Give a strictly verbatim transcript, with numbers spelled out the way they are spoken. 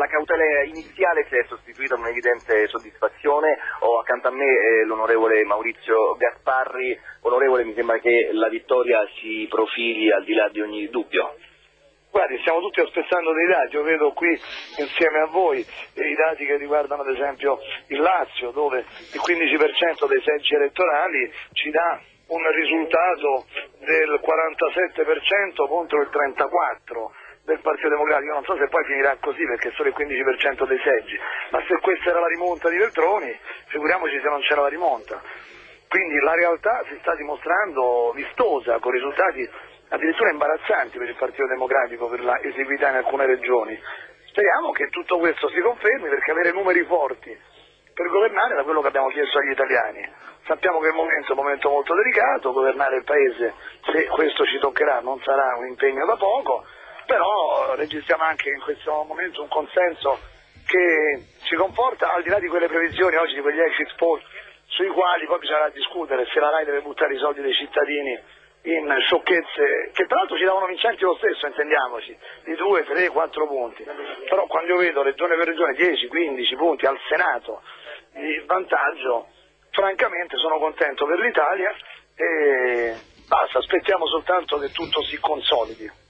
la cautela iniziale si è sostituita con un'evidente soddisfazione. Ho accanto a me eh, l'onorevole Maurizio Gasparri. Onorevole, mi sembra che la vittoria si profili al di là di ogni dubbio. Guardi, stiamo tutti aspettando dei dati, io vedo qui insieme a voi i dati che riguardano ad esempio il Lazio, dove il quindici per cento dei seggi elettorali ci dà un risultato del quarantasette per cento contro il trentaquattro per cento del Partito Democratico. Non so se poi finirà così perché solo il quindici per cento dei seggi, ma se questa era la rimonta di Veltroni, figuriamoci se non c'era la rimonta. Quindi la realtà si sta dimostrando vistosa, con risultati addirittura imbarazzanti per il Partito Democratico, per la esiguità in alcune regioni. Speriamo che tutto questo si confermi, perché avere numeri forti per governare è quello che abbiamo chiesto agli italiani. Sappiamo che il momento è un momento molto delicato, governare il Paese, se questo ci toccherà, non sarà un impegno da poco, però registriamo anche in questo momento un consenso che ci conforta, al di là di quelle previsioni oggi, di quegli exit poll, sui quali poi bisognerà discutere se la RAI deve buttare i soldi dei cittadini in sciocchezze che tra l'altro ci davano vincenti lo stesso, intendiamoci, di due, tre, quattro punti. Però quando io vedo regione per regione dieci, quindici punti al Senato di vantaggio, francamente sono contento per l'Italia e basta, aspettiamo soltanto che tutto si consolidi.